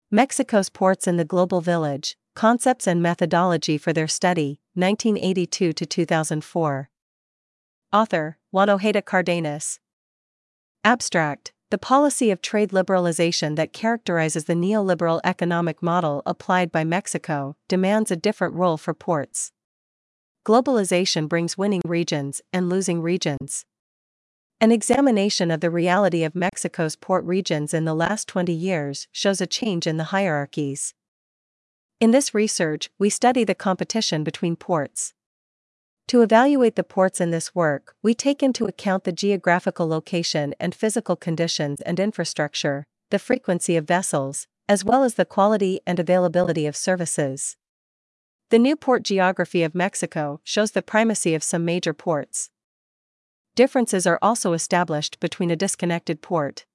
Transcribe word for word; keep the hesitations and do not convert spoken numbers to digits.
Mexico's Ports in the Global Village, Concepts and Methodology for Their Study, nineteen eighty-two to two thousand four. Author, Juan Ojeda Cardenas. Abstract: The policy of trade liberalization that characterizes the neoliberal economic model applied by Mexico demands a different role for ports. Globalization brings winning regions and losing regions. An examination of the reality of Mexico's port regions in the last twenty years shows a change in the hierarchies. In this research, we study the competition between ports. To evaluate the ports in this work, we take into account the geographical location and physical conditions and infrastructure, the frequency of vessels, as well as the quality and availability of services. The new port geography of Mexico shows the primacy of some major ports. Differences are also established between a disconnected port